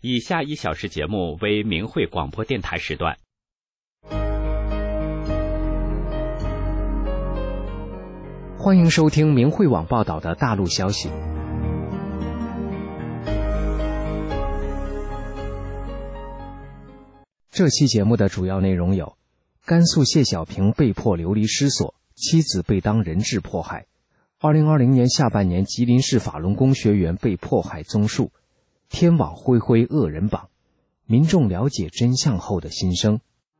以下1小时节目为明慧广播电台时段。 欢迎收听明慧网报道的大陆消息。这期节目的主要内容有：甘肃谢小平被迫流离失所，妻子被当人质迫害；2020年下半年吉林市法轮功学员被迫害综述；天网恢恢恶人绑，民众了解真相后的心声。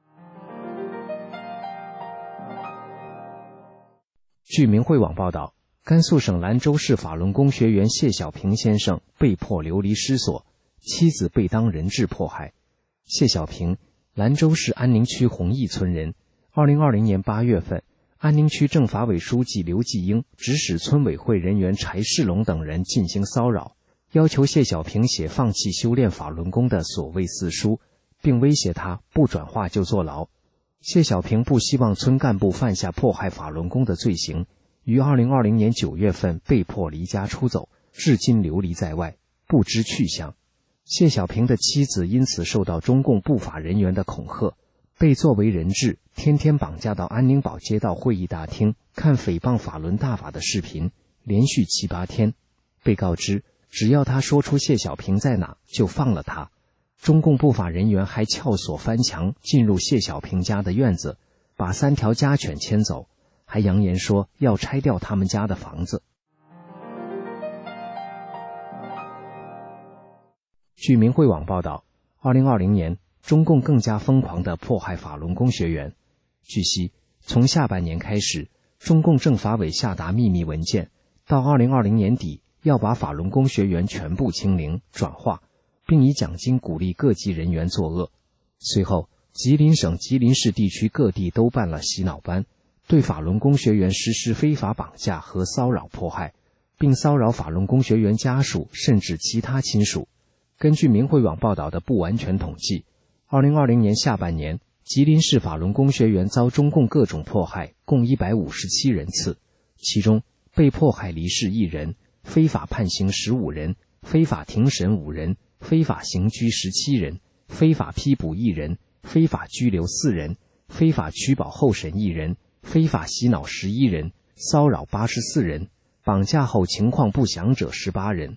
据明慧网报道，甘肃省兰州市法轮功学员谢小平先生被迫流离失所，妻子被当人质迫害。谢小平，兰州市安宁区红义村人。2020年8月份，安宁区政法委书记刘继英指使村委会人员柴世龙等人进行骚扰，要求谢小平写放弃修炼法轮功的所谓四书，并威胁他不转化就坐牢。谢小平不希望村干部犯下迫害法轮功的罪行，于2020年9月份被迫离家出走，至今流离在外，不知去向。谢小平的妻子因此受到中共不法人员的恐吓，被作为人质，天天绑架到安宁堡街道会议大厅看诽谤法轮大法的视频，连续7、8天。被告知只要他说出谢小平在哪，就放了他。中共不法人员还撬锁翻墙进入谢小平家的院子，把3条家犬牵走，还扬言说要拆掉他们家的房子。据明慧网报道，2020年中共更加疯狂地迫害法轮功学员。据悉，从下半年开始，中共政法委下达秘密文件，到2020年底要把法轮功学员全部清零转化，并以奖金鼓励各级人员作恶。随后，吉林省吉林市地区各地都办了洗脑班，对法轮功学员实施非法绑架和骚扰迫害，并骚扰法轮功学员家属甚至其他亲属。根据明慧网报道的不完全统计，2020年下半年，吉林市法轮功学员遭中共各种迫害共157人次，其中被迫害离世1人，非法判刑15人，非法庭审5人，非法刑拘17人，非法批捕1人，非法拘留4人，非法取保候审1人，非法洗脑11人，骚扰84人，绑架后情况不详者18人。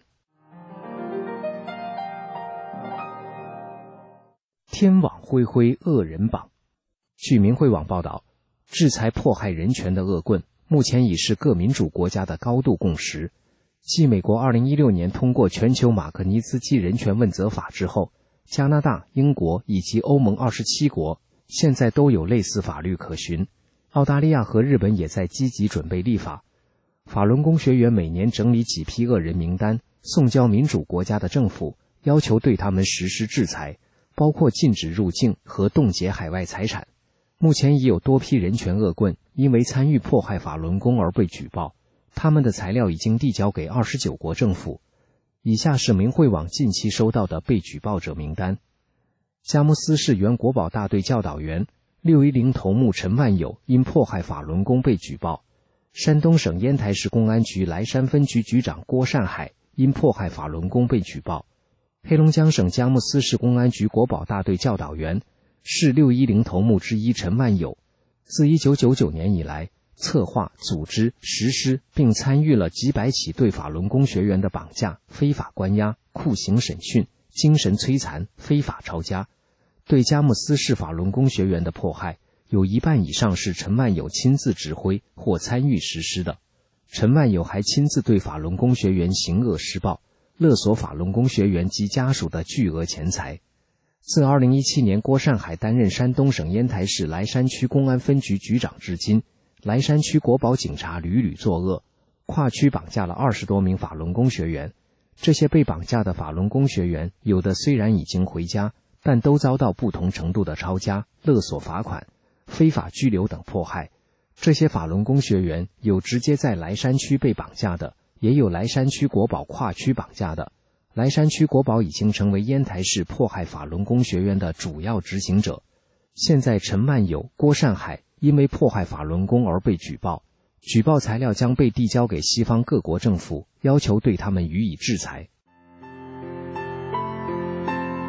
天网恢恢恶人绑。据明慧网报道，制裁迫害人权的恶棍目前已是各民主国家的高度共识。继美国2016年通过全球马格尼茨基人权问责法之后，加拿大、英国以及欧盟27国现在都有类似法律可循。澳大利亚和日本也在积极准备立法。法轮功学员每年整理几批恶人名单，送交民主国家的政府，要求对他们实施制裁，包括禁止入境和冻结海外财产。目前已有多批人权恶棍因为参与迫害法轮功而被举报，他们的材料已经递交给29国政府。以下是明慧网近期收到的被举报者名单：佳木斯市原国保大队教导员610头目陈万友因迫害法轮功被举报；山东省烟台市公安局莱山分局局长郭善海因迫害法轮功被举报；黑龙江省佳木斯市公安局国保大队教导员市610头目之一陈万友，自1999年以来，策划、组织、实施并参与了几百起对法轮功学员的绑架、非法关押、酷刑审讯、精神摧残、非法抄家。对佳木斯市法轮功学员的迫害，有1半以上是陈万友亲自指挥或参与实施的。陈万友还亲自对法轮功学员行恶施暴，勒索法轮功学员及家属的巨额钱财。自2017年郭善海担任山东省烟台市莱山区公安分局局长至今，莱山区国保警察屡屡作恶，跨区绑架了20多名法轮功学员。这些被绑架的法轮功学员，有的虽然已经回家，但都遭到不同程度的抄家、勒索罚款、非法拘留等迫害。这些法轮功学员有直接在莱山区被绑架的，也有莱山区国保跨区绑架的。莱山区国保已经成为烟台市迫害法轮功学员的主要执行者。现在陈万友、郭善海因为迫害法轮功而被举报，举报材料将被递交给西方各国政府，要求对他们予以制裁。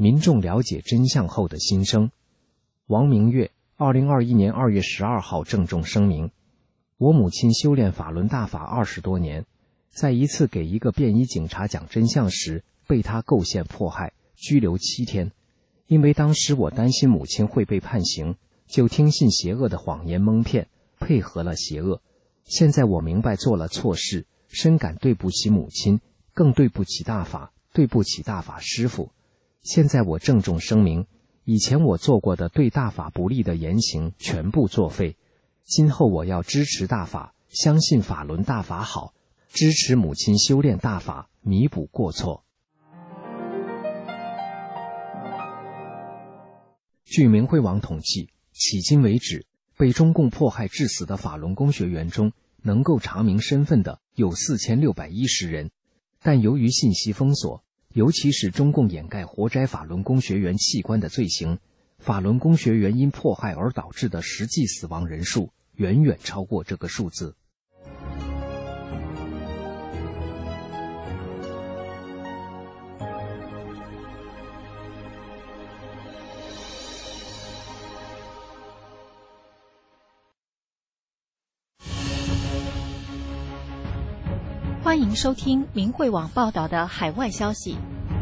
民众了解真相后的心声。王明月2021年2月12号郑重声明：我母亲修炼法轮大法20多年，在一次给一个便衣警察讲真相时，被他构陷迫害，拘留7天。因为当时我担心母亲会被判刑，就听信邪恶的谎言蒙骗，配合了邪恶。现在我明白做了错事，深感对不起母亲，更对不起大法，对不起大法师父。现在我郑重声明，以前我做过的对大法不利的言行全部作废。今后我要支持大法，相信法轮大法好，支持母亲修炼大法，弥补过错。据明慧网统计，迄今为止，被中共迫害致死的法轮功学员中，能够查明身份的有4610人，但由于信息封锁，尤其是中共掩盖活摘法轮功学员器官的罪行，法轮功学员因迫害而导致的实际死亡人数远远超过这个数字。 欢迎收听明慧网报道的海外消息。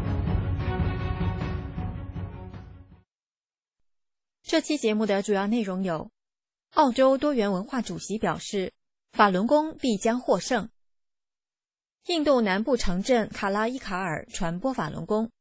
这期节目的主要内容有：澳洲多元文化主席表示，法轮功必将获胜；印度南部城镇卡拉伊卡尔传播法轮功；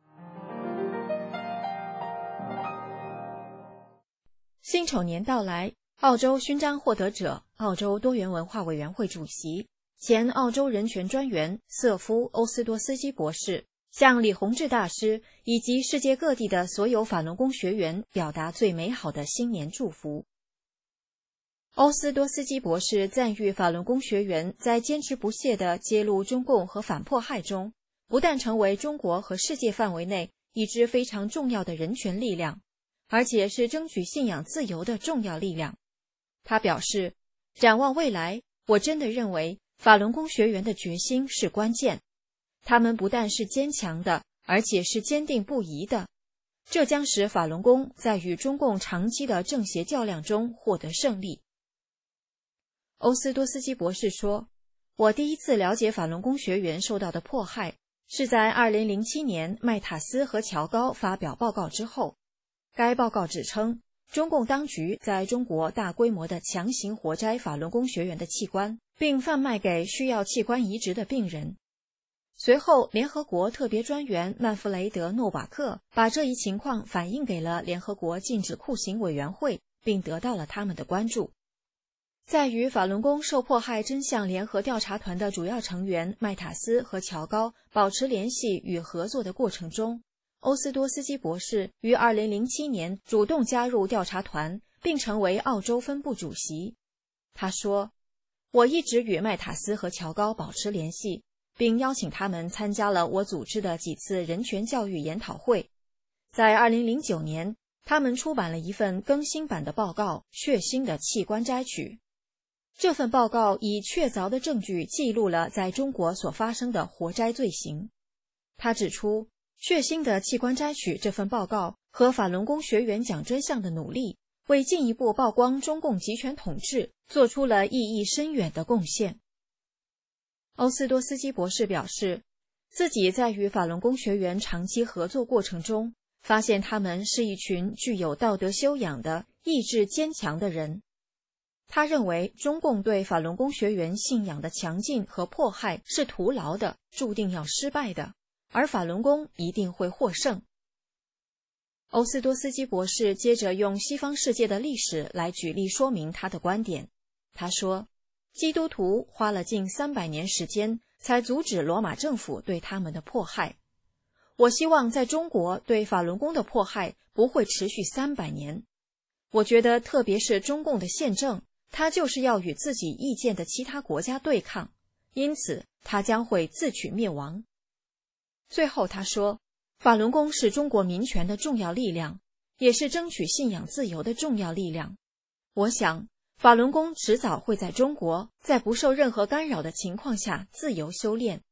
辛丑年到来，澳洲勋章获得者、澳洲多元文化委员会主席、前澳洲人权专员瑟夫·欧斯多斯基博士向李洪志大师以及世界各地的所有法轮功学员表达最美好的新年祝福。欧斯多斯基博士赞誉法轮功学员在坚持不懈地揭露中共和反迫害中，不但成为中国和世界范围内一支非常重要的人权力量，而且是争取信仰自由的重要力量。他表示，展望未来，我真的认为法轮功学员的决心是关键，他们不但是坚强的，而且是坚定不移的，这将使法轮功在与中共长期的正邪较量中获得胜利。欧斯多斯基博士说，我第一次了解法轮功学员受到的迫害，是在2007年麦塔斯和乔高发表报告之后。该报告指称，中共当局在中国大规模地强行活摘法轮功学员的器官，并贩卖给需要器官移植的病人。随后，联合国特别专员曼弗雷德·诺瓦克把这一情况反映给了联合国禁止酷刑委员会，并得到了他们的关注。在与法轮功受迫害真相联合调查团的主要成员麦塔斯和乔高保持联系与合作的过程中，欧斯多斯基博士于2007年主动加入调查团，并成为澳洲分部主席。他说，我一直与麦塔斯和乔高保持联系，并邀请他们参加了我组织的几次人权教育研讨会。在2009年，他们出版了一份更新版的报告《血腥的器官摘取》。这份报告以确凿的证据记录了在中国所发生的活摘罪行。他指出，血腥的器官摘取这份报告和法轮功学员讲真相的努力，为进一步曝光中共集权统治做出了意义深远的贡献。欧斯多斯基博士表示，自己在与法轮功学员长期合作过程中，发现他们是一群具有道德修养的、意志坚强的人。他认为中共对法轮功学员信仰的强劲和迫害是徒劳的，注定要失败的，而法轮功一定会获胜。欧斯多斯基博士接着用西方世界的历史来举例说明他的观点。他说，基督徒花了近300年时间才阻止罗马政府对他们的迫害。我希望在中国对法轮功的迫害不会持续300年。我觉得特别是中共的宪政，他就是要与自己意见的其他国家对抗，因此他将会自取灭亡。最后他说，法轮功是中国民权的重要力量，也是争取信仰自由的重要力量。我想，法轮功迟早会在中国，在不受任何干扰的情况下自由修炼。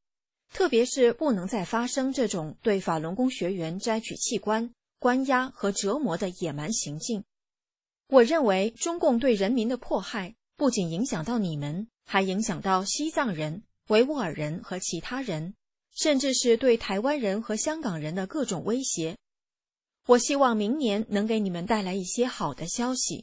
特别是不能再发生这种对法轮功学员摘取器官、关押和折磨的野蛮行径。我认为中共对人民的迫害不仅影响到你们，还影响到西藏人、维吾尔人和其他人，甚至是对台湾人和香港人的各种威胁。我希望明年能给你们带来一些好的消息。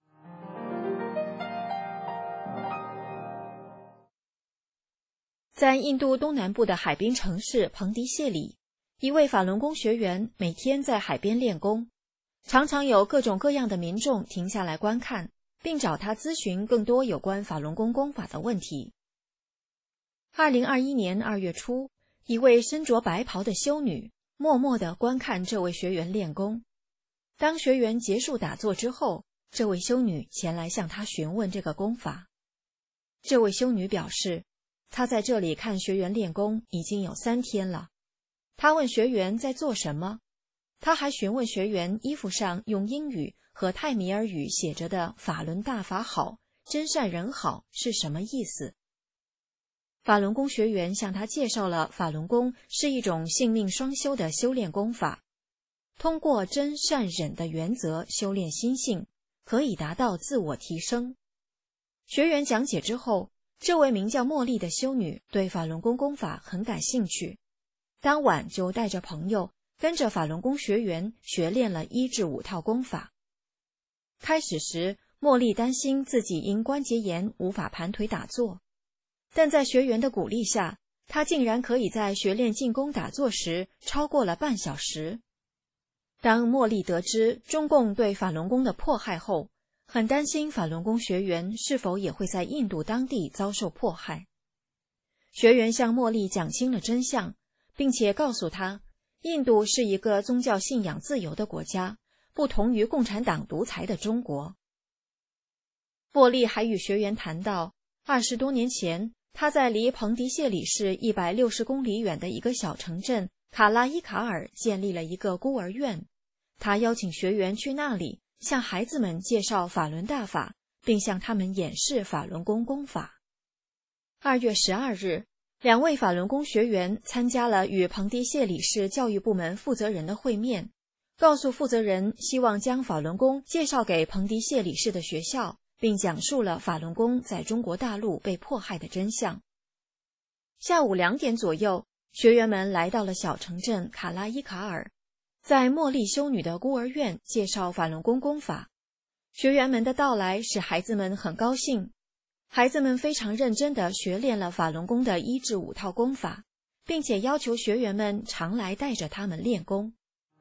在印度东南部的海滨城市彭迪谢里，一位法轮功学员每天在海边练功，常常有各种各样的民众停下来观看，并找他咨询更多有关法轮功功法的问题。2021年2月初，一位身着白袍的修女默默地观看这位学员练功。当学员结束打坐之后，这位修女前来向他询问这个功法。这位修女表示，她在这里看学员练功已经有3天了。她问学员在做什么，她还询问学员衣服上用英语和泰米尔语写着的法轮大法好，真善人好是什么意思。法轮功学员向他介绍了法轮功是一种性命双修的修炼功法，通过真善忍的原则修炼心性，可以达到自我提升。学员讲解之后，这位名叫茉莉的修女对法轮功功法很感兴趣，当晚就带着朋友跟着法轮功学员学练了1至5套功法。开始时，茉莉担心自己因关节炎无法盘腿打坐，但在学员的鼓励下，她竟然可以在学练静功打坐时超过了半小时。当茉莉得知中共对法轮功的迫害后，很担心法轮功学员是否也会在印度当地遭受迫害。学员向茉莉讲清了真相，并且告诉她，印度是一个宗教信仰自由的国家，不同于共产党独裁的中国。茉莉还与学员谈到，20多年前，她在离彭迪谢里市160公里远的一个小城镇卡拉伊卡尔建立了一个孤儿院。她邀请学员去那里，向孩子们介绍法轮大法，并向他们演示法轮功功法。2月12日，2位法轮功学员参加了与彭迪谢里市教育部门负责人的会面，告诉负责人希望将法轮功介绍给彭迪谢里市的学校，并讲述了法轮功在中国大陆被迫害的真相。下午2点左右，学员们来到了小城镇卡拉伊卡尔，在茉莉修女的孤儿院介绍法轮功功法。学员们的到来使孩子们很高兴，孩子们非常认真地学练了法轮功的1至5套功法，并且要求学员们常来带着他们练功。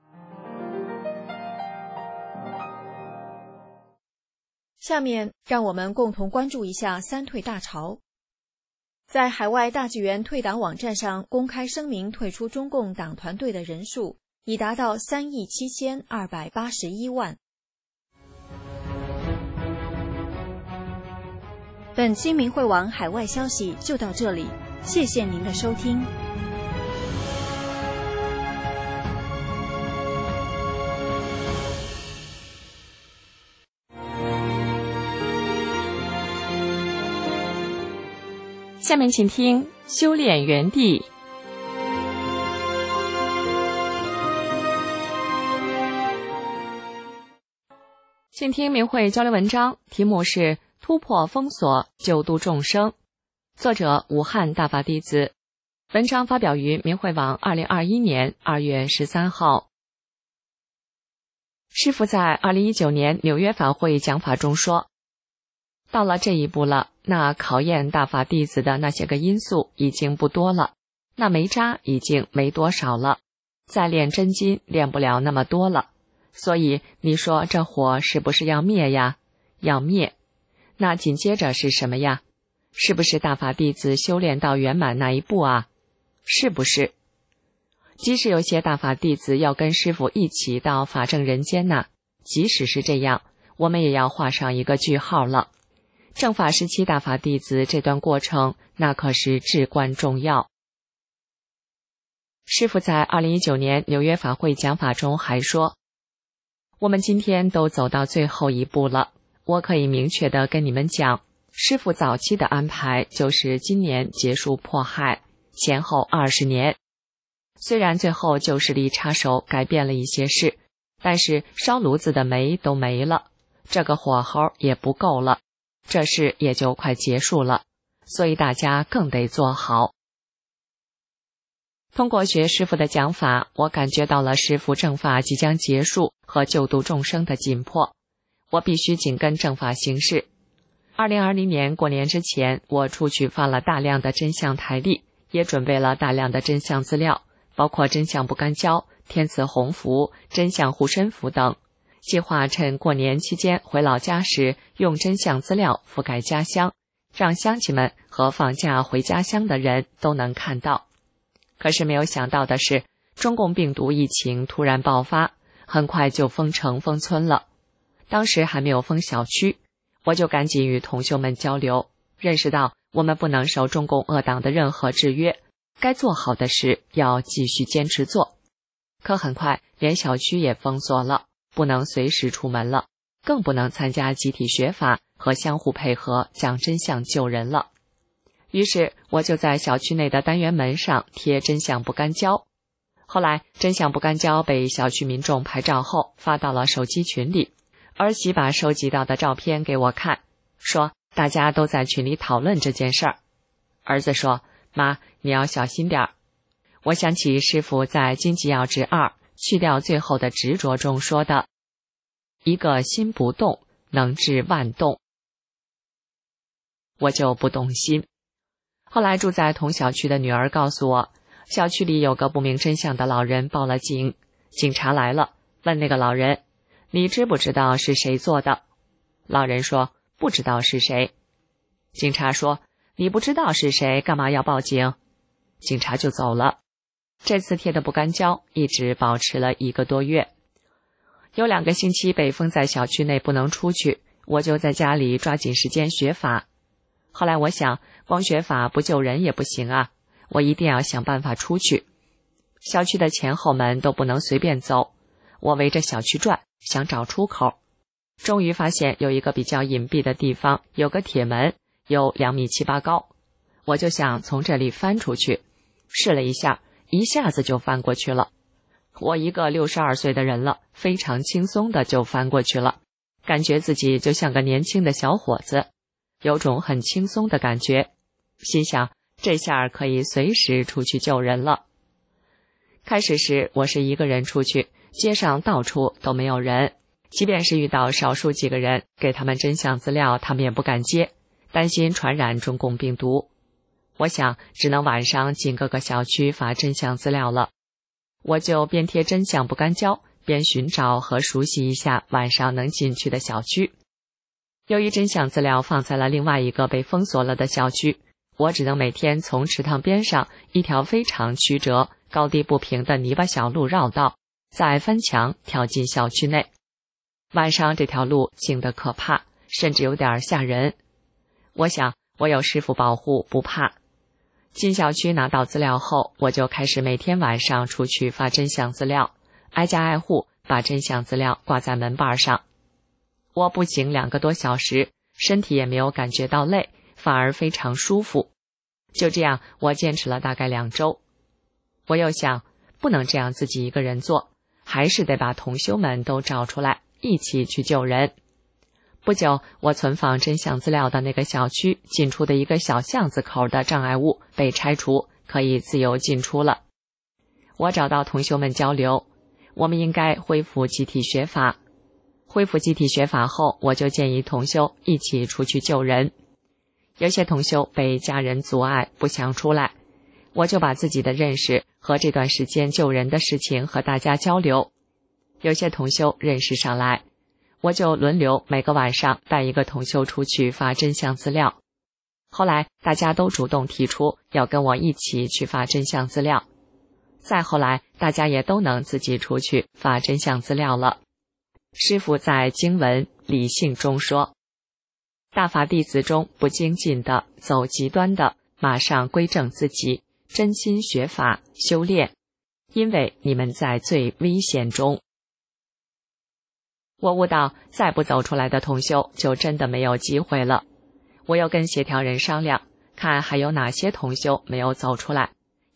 下面让我们共同关注一下三退大潮。在海外大纪元退党网站上公开声明退出中共党团队的人数已达到37281万。本期明慧网海外消息就到这里，谢谢您的收听。 下面请听修炼园地。请听明慧交流文章，题目是突破封锁，救度众生，作者武汉大法弟子。文章发表于明慧网2021年2月13号。师父在2019年纽约法会讲法中说，到了这一步了，那考验大法弟子的那些个因素已经不多了，那煤渣已经没多少了，再炼真金炼不了那么多了，所以你说这火是不是要灭呀？要灭。那紧接着是什么呀？是不是大法弟子修炼到圆满那一步啊？是不是？即使有些大法弟子要跟师父一起到法正人间呢，即使是这样，我们也要画上一个句号了。正法时期大法弟子这段过程，那可是至关重要。师父在2019年纽约法会讲法中还说，我们今天都走到最后一步了，我可以明确地跟你们讲，师父早期的安排就是今年结束迫害， 前后20年。虽然最后旧势力插手改变了一些事，但是烧炉子的煤都没了，这个火候也不够了，这事也就快结束了，所以大家更得做好。通过学师父的讲法，我感觉到了师父正法即将结束和救度众生的紧迫，我必须紧跟正法行事。2020年过年之前，我出去发了大量的真相台历，也准备了大量的真相资料，包括真相不干胶、天赐鸿福、真相护身符等，计划趁过年期间回老家时，用真相资料覆盖家乡，让乡亲们和放假回家乡的人都能看到。可是没有想到的是，中共病毒疫情突然爆发，很快就封城封村了。当时还没有封小区，我就赶紧与同修们交流，认识到我们不能受中共恶党的任何制约，该做好的事要继续坚持做。可很快连小区也封锁了，不能随时出门了，更不能参加集体学法和相互配合讲真相救人了。于是我就在小区内的单元门上贴真相不干胶。后来真相不干胶被小区民众拍照后发到了手机群里，儿媳把收集到的照片给我看，说大家都在群里讨论这件事儿。儿子说，妈，你要小心点儿。我想起师父在经济要旨2去掉最后的执着中说的，一个心不动能治万动。我就不动心。后来住在同小区的女儿告诉我，小区里有个不明真相的老人报了警，警察来了，问那个老人，你知不知道是谁做的？老人说，不知道是谁。警察说，你不知道是谁，干嘛要报警？警察就走了。这次贴的不干胶一直保持了1个多月，有2个星期被封在小区内不能出去，我就在家里抓紧时间学法。后来我想，光学法不救人也不行啊，我一定要想办法出去。小区的前后门都不能随便走，我围着小区转，想找出口。终于发现有一个比较隐蔽的地方，有个铁门，有2.7米高，我就想从这里翻出去。试了一下，一下子就翻过去了。我一个62岁的人了，非常轻松的就翻过去了，感觉自己就像个年轻的小伙子，有种很轻松的感觉，心想这下可以随时出去救人了。开始时我是1个人出去，街上到处都没有人，即便是遇到少数几个人，给他们真相资料，他们也不敢接，担心传染中共病毒。我想只能晚上进各个小区发真相资料了，我就边贴真相不干胶，边寻找和熟悉一下晚上能进去的小区。由于真相资料放在了另外一个被封锁了的小区，我只能每天从池塘边上一条非常曲折、高低不平的泥巴小路绕道，再翻墙跳进小区内。晚上这条路静得可怕，甚至有点吓人。我想我有师父保护，不怕。进小区拿到资料后，我就开始每天晚上出去发真相资料，挨家挨户把真相资料挂在门板上。我步行2个多小时，身体也没有感觉到累，反而非常舒服。就这样我坚持了大概2周。我又想，不能这样自己一个人做，还是得把同修们都找出来，一起去救人。不久，我存放真相资料的那个小区进出的一个小巷子口的障碍物被拆除，可以自由进出了。我找到同修们交流，我们应该恢复集体学法。恢复集体学法后，我就建议同修一起出去救人。有些同修被家人阻碍，不想出来，我就把自己的认识和这段时间救人的事情和大家交流。有些同修认识上来，我就轮流每个晚上带1个同修出去发真相资料。后来大家都主动提出要跟我一起去发真相资料。再后来大家也都能自己出去发真相资料了。师父在经文理性中说，大法弟子中不精进的、走极端的，马上归正自己，真心学法修炼，因为你们在最危险中。我悟到再不走出来的同修就真的没有机会了。我又跟协调人商量，看还有哪些同修没有走出来，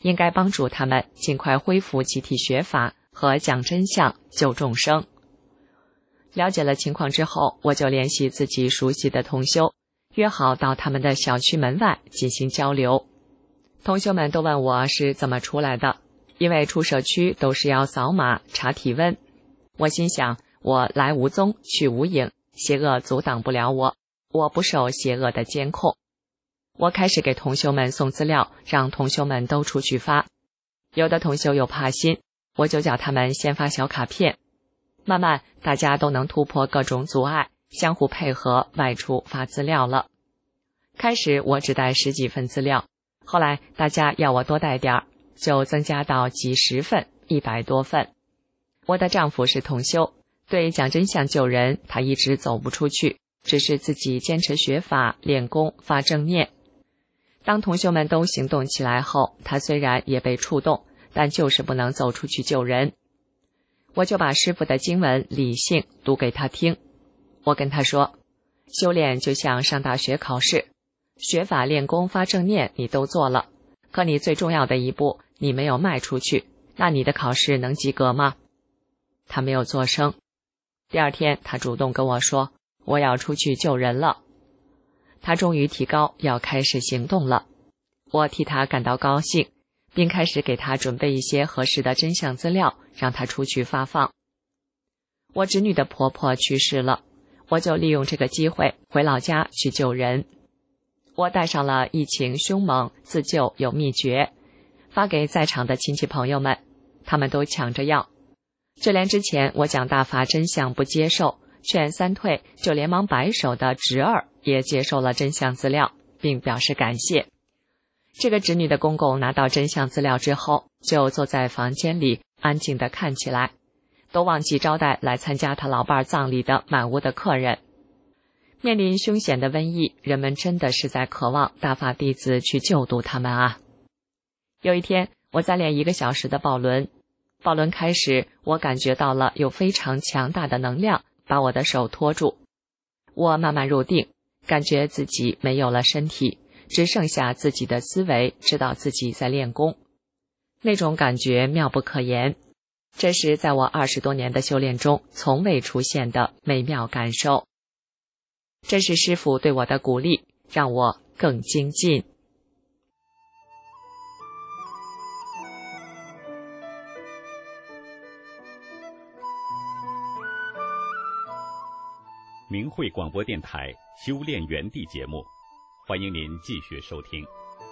应该帮助他们尽快恢复集体学法和讲真相救众生。了解了情况之后，我就联系自己熟悉的同修，约好到他们的小区门外进行交流。同修们都问我是怎么出来的，因为出社区都是要扫码查体温。我心想，我来无踪去无影，邪恶阻挡不了我，我不受邪恶的监控。我开始给同修们送资料，让同修们都出去发。有的同修又怕心，我就叫他们先发小卡片。慢慢大家都能突破各种阻碍，相互配合外出发资料了。开始我只带10几份资料，后来大家要我多带点儿，就增加到几十份，100多份。我的丈夫是同修，对讲真相救人他一直走不出去，只是自己坚持学法练功发正念。当同修们都行动起来后，他虽然也被触动，但就是不能走出去救人。我就把师父的经文理性读给他听。我跟他说，修炼就像上大学考试，学法练功发正念你都做了，可你最重要的一步你没有迈出去，那你的考试能及格吗？他没有作声。第二天他主动跟我说，我要出去救人了。他终于提高，要开始行动了。我替他感到高兴，并开始给他准备一些合适的真相资料，让他出去发放。我侄女的婆婆去世了，我就利用这个机会回老家去救人。我带上了疫情凶猛，自救有秘诀，发给在场的亲戚朋友们，他们都抢着要。就连之前我讲大法真相不接受，劝3退就连忙摆手的侄儿也接受了真相资料，并表示感谢。这个侄女的公公拿到真相资料之后，就坐在房间里安静地看起来，都忘记招待来参加他老伴葬礼的满屋的客人。面临凶险的瘟疫，人们真的是在渴望大法弟子去救度他们啊。有一天，我在练1个小时的抱轮，抱轮开始，我感觉到了有非常强大的能量把我的手托住。我慢慢入定，感觉自己没有了身体，只剩下自己的思维，知道自己在练功。那种感觉妙不可言，这是在我20多年的修炼中从未出现的美妙感受。这是师父对我的鼓励，让我更精进。 明慧广播电台修炼园地节目，欢迎您继续收听。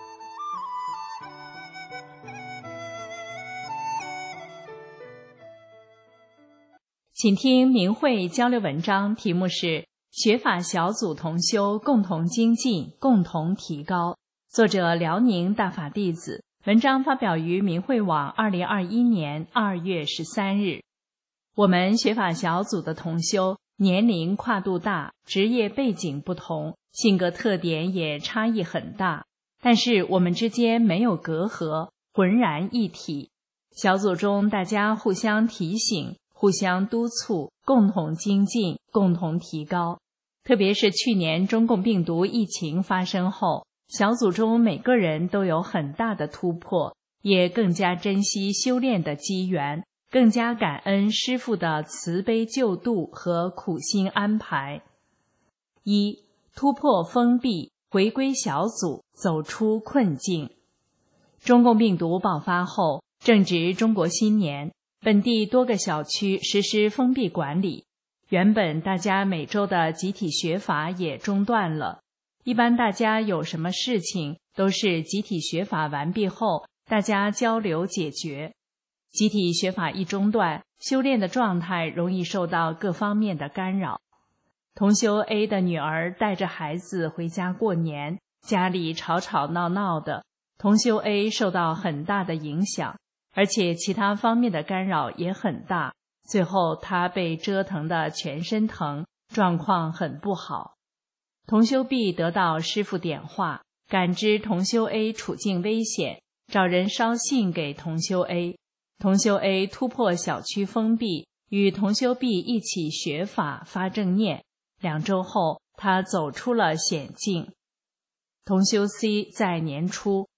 请听明慧交流文章，题目是学法小组同修共同精进，共同提高，作者辽宁大法弟子，文章发表于明慧网2021年2月13日。我们学法小组的同修年龄跨度大，职业背景不同，性格特点也差异很大，但是我们之间没有隔阂，浑然一体。小组中大家互相提醒，互相督促，共同精进，共同提高。特别是去年中共病毒疫情发生后，小组中每个人都有很大的突破，也更加珍惜修炼的机缘，更加感恩师父的慈悲救度和苦心安排。1. 突破封闭，回归小组，走出困境。中共病毒爆发后，正值中国新年，本地多个小区实施封闭管理，原本大家每周的集体学法也中断了。一般大家有什么事情都是集体学法完毕后，大家交流解决。集体学法一中断，修炼的状态容易受到各方面的干扰。同修 A 的女儿带着孩子回家过年，家里吵吵闹闹的，同修 A 受到很大的影响，而且其他方面的干扰也很大，最后他被折腾得全身疼，状况很不好。同修 B 得到师父点化，感知同修 A 处境危险，找人捎信给同修 A。同修 A 突破小区封闭，与同修 B 一起学法发正念，2周后他走出了险境。同修 C 在年初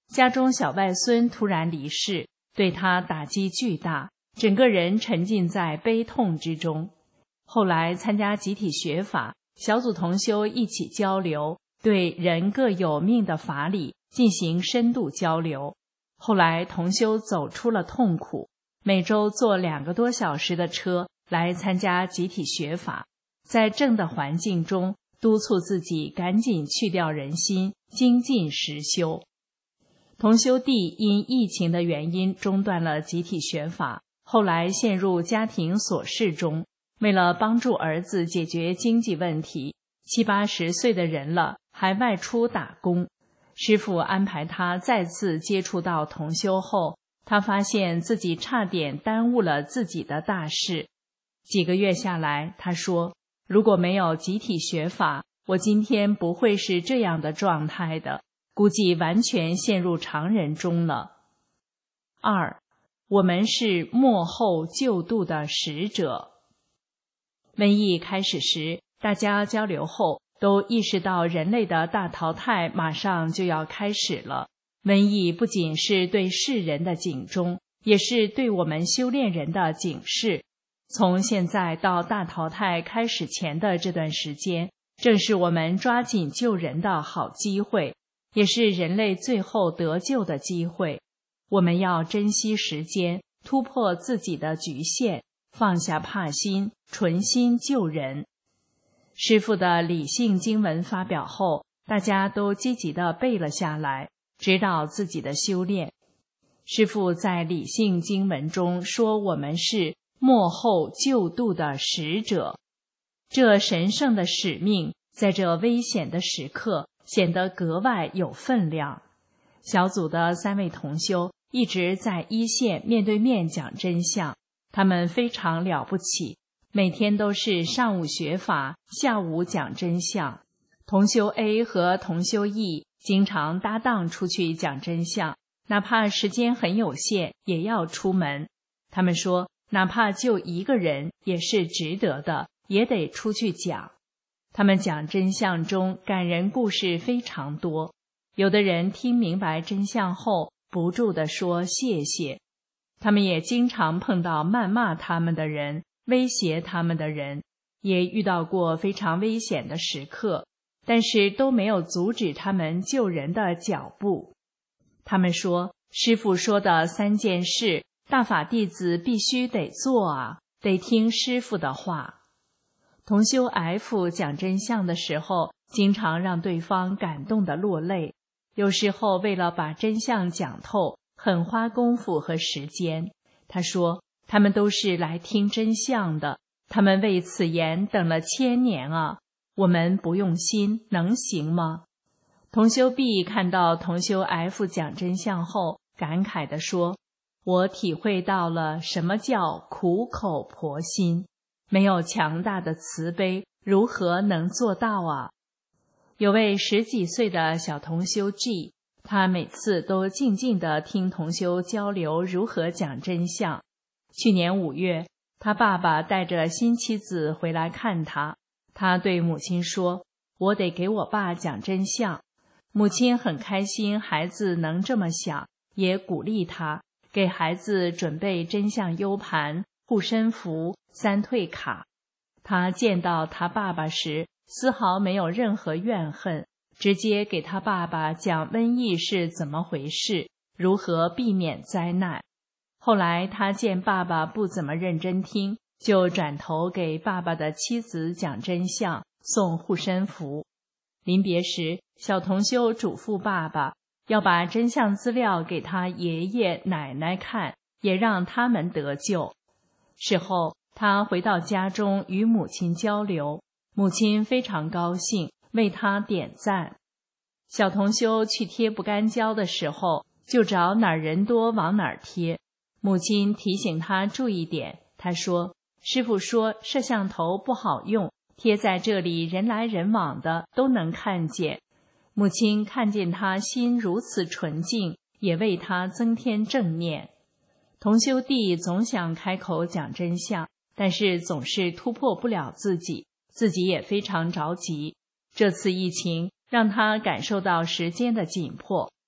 家中小外孙突然离世，对他打击巨大，整个人沉浸在悲痛之中。后来参加集体学法，小组同修一起交流，对人各有命的法理进行深度交流。后来同修走出了痛苦，每周坐2个多小时的车来参加集体学法，在正的环境中督促自己赶紧去掉人心，精进实修。同修弟因疫情的原因中断了集体学法，后来陷入家庭琐事中，为了帮助儿子解决经济问题，70、80岁的人了还外出打工。师父安排他再次接触到同修后，他发现自己差点耽误了自己的大事。几个月下来，他说，如果没有集体学法，我今天不会是这样的状态的，估计完全陷入常人中了。2. 我们是末后救度的使者。瘟疫开始时，大家交流后都意识到人类的大淘汰马上就要开始了。瘟疫不仅是对世人的警钟，也是对我们修炼人的警示。从现在到大淘汰开始前的这段时间，正是我们抓紧救人的好机会，也是人类最后得救的机会。我们要珍惜时间，突破自己的局限，放下怕心，纯心救人。师父的理性经文发表后，大家都积极地背了下来，指导自己的修炼。师父在理性经文中说，我们是末后救度的使者。这神圣的使命在这危险的时刻显得格外有分量。小组的3位同修一直在一线面对面讲真相，他们非常了不起，每天都是上午学法，下午讲真相。同修 A 和同修 E 经常搭档出去讲真相，哪怕时间很有限，也要出门。他们说，哪怕救一个人也是值得的，也得出去讲。他们讲真相中感人故事非常多，有的人听明白真相后不住地说谢谢。他们也经常碰到谩骂他们的人，威胁他们的人，也遇到过非常危险的时刻，但是都没有阻止他们救人的脚步。他们说，师父说的3件事，大法弟子必须得做啊，得听师父的话。同修 F 讲真相的时候，经常让对方感动得落泪，有时候为了把真相讲透，很花功夫和时间。他说，他们都是来听真相的，他们为此言等了1000年啊，我们不用心能行吗？同修 B 看到同修 F 讲真相后，感慨地说，我体会到了什么叫苦口婆心，没有强大的慈悲，如何能做到啊？有位10几岁的小同修 G， 他每次都静静地听同修交流如何讲真相。去年5月，他爸爸带着新妻子回来看他，他对母亲说，我得给我爸讲真相。母亲很开心孩子能这么想，也鼓励他，给孩子准备真相 U 盘、护身符、3退卡。他见到他爸爸时，丝毫没有任何怨恨，直接给他爸爸讲瘟疫是怎么回事，如何避免灾难。后来他见爸爸不怎么认真听，就转头给爸爸的妻子讲真相，送护身符。临别时，小同修嘱咐爸爸要把真相资料给他爷爷奶奶看，也让他们得救。事后他回到家中与母亲交流，母亲非常高兴，为他点赞。小同修去贴不干胶的时候，就找哪儿人多往哪儿贴。母亲提醒他注意点，他说，师父说摄像头不好用，贴在这里人来人往的都能看见。母亲看见他心如此纯净，也为他增添正念。同修弟总想开口讲真相，但是总是突破不了自己也非常着急。这次疫情让他感受到时间的紧迫，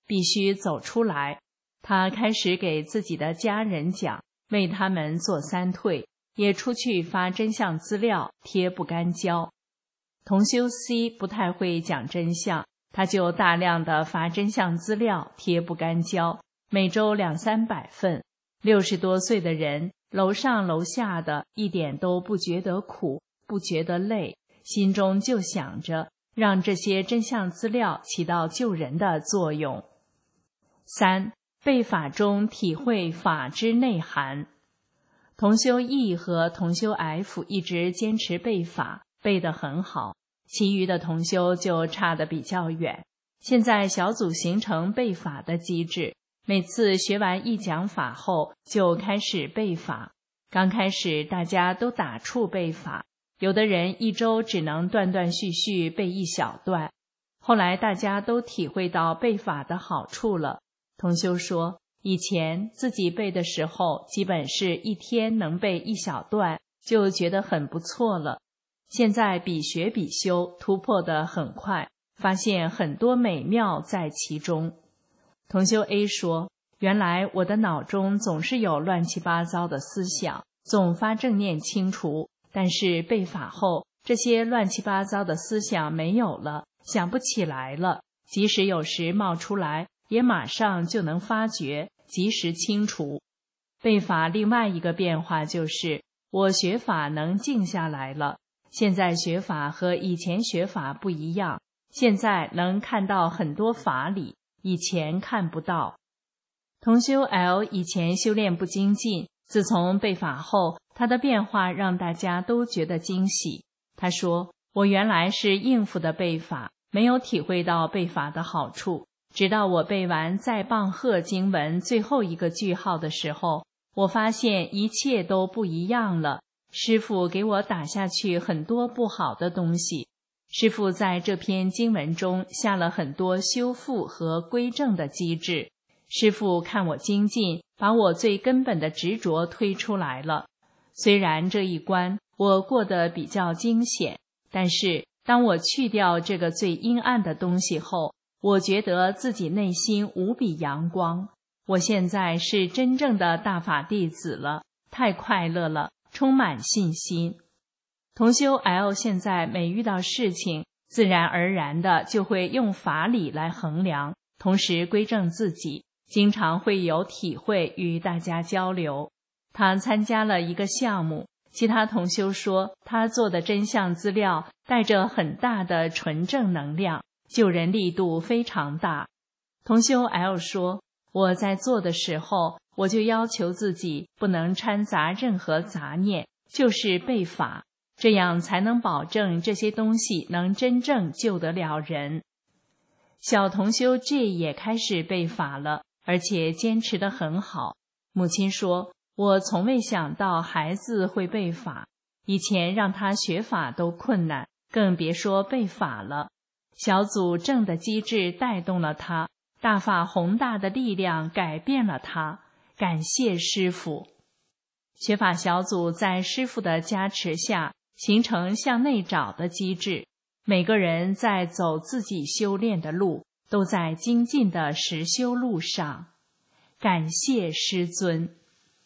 必须走出来。他开始给自己的家人讲，为他们做三退，也出去发真相资料，贴不干胶。同修 C 不太会讲真相，他就大量的发真相资料，贴不干胶，每周200-300份。60多岁的人，楼上楼下的一点都不觉得苦，不觉得累，心中就想着让这些真相资料起到救人的作用。3. 背法中体会法之内涵。同修 E 和同修 F 一直坚持背法，背得很好，其余的同修就差得比较远。现在小组形成背法的机制，每次学完一讲法后就开始背法。刚开始大家都打怵背法，有的人一周只能断断续续背一小段。后来大家都体会到背法的好处了。同修说，以前自己背的时候，基本是一天能背一小段，就觉得很不错了。现在比学比修，突破得很快，发现很多美妙在其中。同修 A 说，原来我的脑中总是有乱七八糟的思想，总发正念清除，但是背法后，这些乱七八糟的思想没有了，想不起来了，即使有时冒出来，也马上就能发觉，及时清除。背法另外一个变化就是，我学法能静下来了。现在学法和以前学法不一样，现在能看到很多法理，以前看不到。同修 L 以前修炼不精进，自从背法后，他的变化让大家都觉得惊喜。他说，我原来是应付的背法，没有体会到背法的好处，直到我背完在棒喝经文最后一个句号的时候，我发现一切都不一样了。师父给我打下去很多不好的东西，师父在这篇经文中下了很多修复和归正的机制。师父看我精进，把我最根本的执着推出来了。虽然这一关我过得比较惊险，但是当我去掉这个最阴暗的东西后，我觉得自己内心无比阳光。我现在是真正的大法弟子了，太快乐了，充满信心。同修 L 现在每遇到事情，自然而然的就会用法理来衡量，同时归正自己，经常会有体会与大家交流。他参加了一个项目，其他同修说他做的真相资料带着很大的纯正能量，救人力度非常大。同修 L 说，我在做的时候，我就要求自己不能掺杂任何杂念，就是背法，这样才能保证这些东西能真正救得了人。小同修 G 也开始背法了，而且坚持得很好。母亲说，我从未想到孩子会背法，以前让他学法都困难，更别说背法了。小组正的机制带动了他，大法宏大的力量改变了他，感谢师父。学法小组在师父的加持下，形成向内找的机制，每个人在走自己修炼的路，都在精进的实修路上。感谢师尊。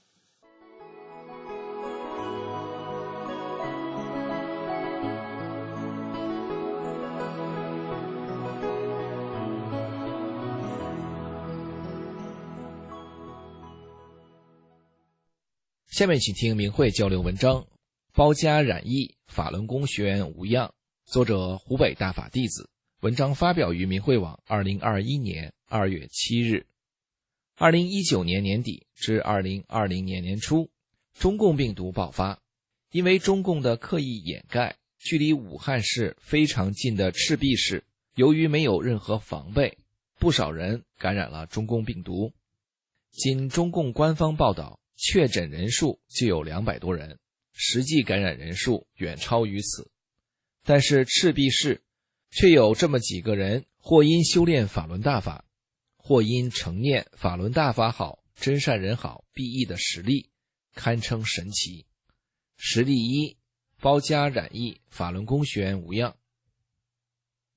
下面请听明慧交流文章《包家染疫法轮功学员无恙》，作者湖北大法弟子。文章发表于明慧网2021年2月7日。2019年年底至2020年年初，中共病毒爆发。因为中共的刻意掩盖，距离武汉市非常近的赤壁市，由于没有任何防备，不少人感染了中共病毒。仅中共官方报道，确诊人数就有200多人，实际感染人数远超于此。但是赤壁市却有这么几个人，或因修炼法轮大法，或因承念法轮大法好，真善人好，必易的实力，堪称神奇。实例一，包家染疫法轮功学员无恙。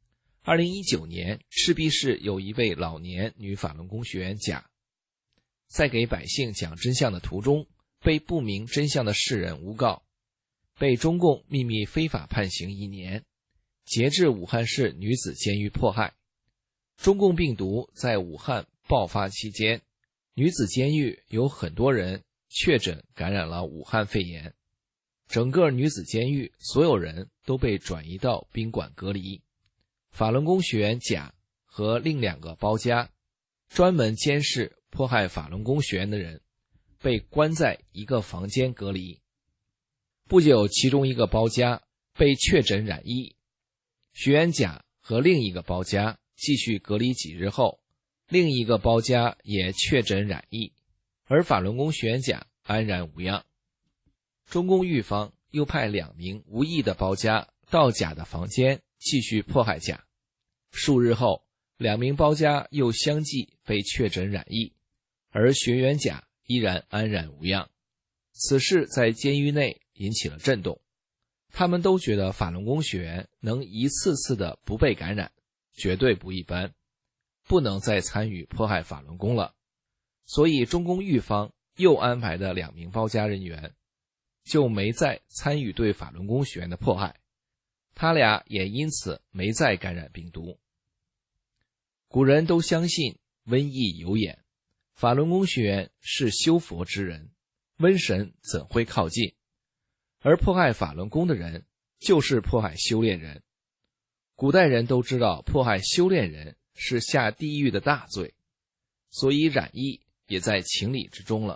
2019年，赤壁市有一位老年女法轮功学员甲，在给百姓讲真相的途中，被不明真相的世人诬告，被中共秘密非法判刑1年，截至武汉市女子监狱迫害。中共病毒在武汉爆发期间，女子监狱有很多人确诊感染了武汉肺炎，整个女子监狱所有人都被转移到宾馆隔离。法轮功学员甲和另2个包家，专门监视迫害法轮功学员的人，被关在一个房间隔离。不久，其中一个包家被确诊染疫，学员甲和另一个包家继续隔离几日后，另一个包家也确诊染疫，而法轮功学员甲安然无恙。中共狱方又派2名无疫的包家到甲的房间继续迫害甲。数日后，2名包家又相继被确诊染疫，而学员甲依然安然无恙。此事在监狱内引起了震动，他们都觉得法轮功学员能一次次的不被感染，绝对不一般，不能再参与迫害法轮功了。所以中共狱方又安排的2名包家人员就没再参与对法轮功学员的迫害，他俩也因此没再感染病毒。古人都相信瘟疫有眼，法轮功学员是修佛之人，瘟神怎会靠近？而迫害法轮功的人就是迫害修炼人。古代人都知道迫害修炼人是下地狱的大罪，所以染疫也在情理之中了。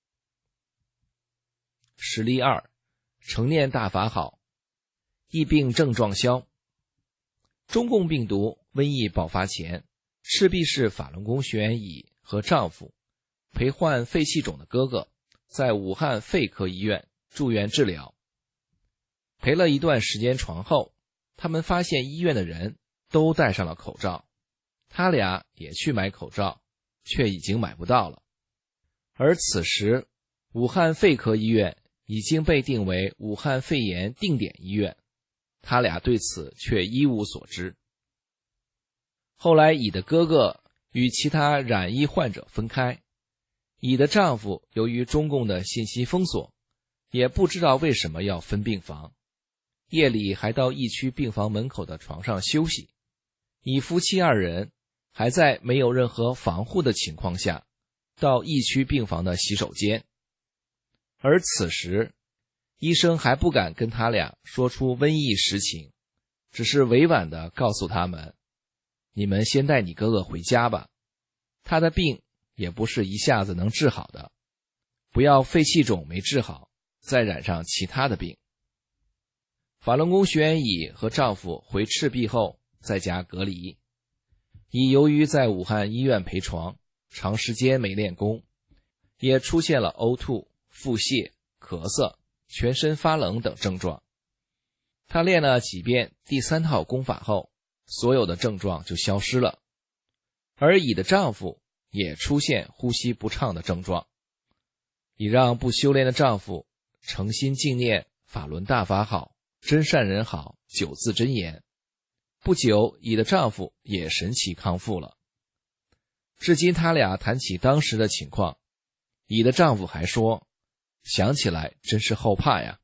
实例2，成念大法好，疫病症状消。中共病毒瘟疫爆发前，赤壁市法轮功学员乙和丈夫陪患肺气肿的哥哥在武汉肺科医院住院治疗。陪了一段时间床后，他们发现医院的人都戴上了口罩，他俩也去买口罩，却已经买不到了。而此时，武汉肺科医院已经被定为武汉肺炎定点医院，他俩对此却一无所知。后来乙的哥哥与其他染疫患者分开，乙的丈夫由于中共的信息封锁，也不知道为什么要分病房，夜里还到疫区病房门口的床上休息。乙夫妻2人还在没有任何防护的情况下到疫区病房的洗手间，而此时医生还不敢跟他俩说出瘟疫实情，只是委婉地告诉他们，你们先带你哥哥回家吧，他的病也不是一下子能治好的，不要肺气肿没治好再染上其他的病。法轮功学员乙和丈夫回赤壁后在家隔离。乙由于在武汉医院陪床，长时间没练功，也出现了呕吐、腹泻、咳嗽、全身发冷等症状。他练了几遍第3套功法后，所有的症状就消失了。而乙的丈夫也出现呼吸不畅的症状。乙让不修炼的丈夫诚心静念法轮大法好，真善人好9字真言。不久，乙的丈夫也神奇康复了。至今他俩谈起当时的情况，乙的丈夫还说，想起来真是后怕呀。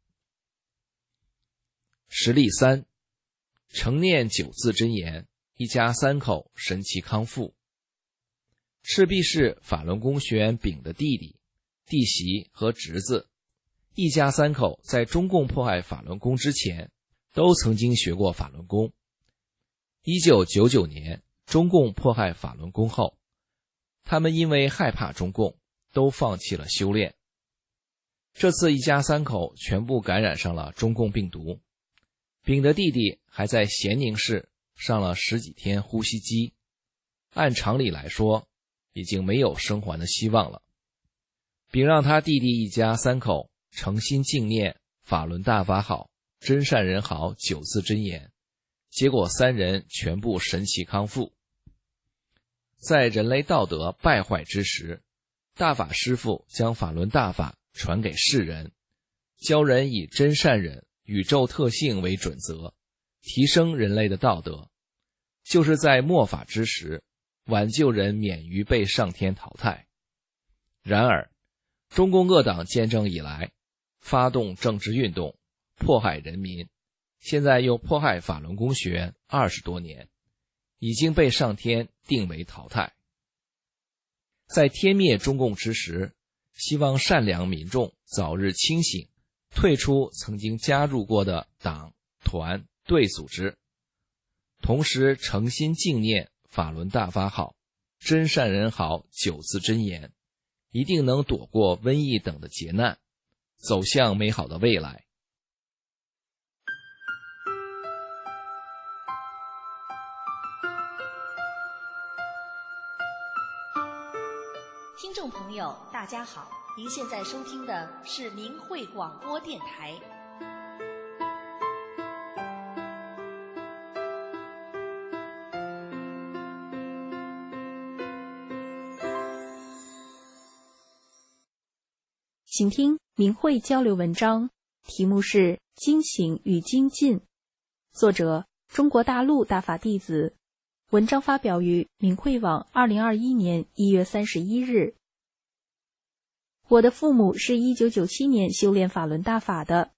实例3，诚念9字真言，一家3口神奇康复。赤壁市法轮功学员丙的弟弟、弟媳和侄子，一家3口在中共迫害法轮功之前，都曾经学过法轮功。1999年，中共迫害法轮功后，他们因为害怕中共，都放弃了修炼。这次一家3口全部感染上了中共病毒。丙的弟弟还在咸宁市上了10几天呼吸机，按常理来说，已经没有生还的希望了。丙让他弟弟一家3口诚心敬念法轮大法好，真善人好9字真言，结果3人全部神奇康复。在人类道德败坏之时，大法师父将法轮大法传给世人，教人以真善忍、宇宙特性为准则，提升人类的道德。 就是在末法之时，挽救人免于被上天淘汰。然而，中共恶党建政以来，发动政治运动，迫害人民，现在又迫害法轮功学员20多年，已经被上天定为淘汰。在天灭中共之时，希望善良民众早日清醒，退出曾经加入过的党、团、队组织，同时诚心敬念法轮大法好，真善人好9字真言，一定能躲过瘟疫等的劫难，走向美好的未来。 听众朋友，大家好，您现在收听的是明慧广播电台。 请听明慧交流文章，题目是《惊醒与精进》，作者中国大陆大法弟子，文章发表于明慧网2021年1月31日。我的父母是1997年修炼法轮大法的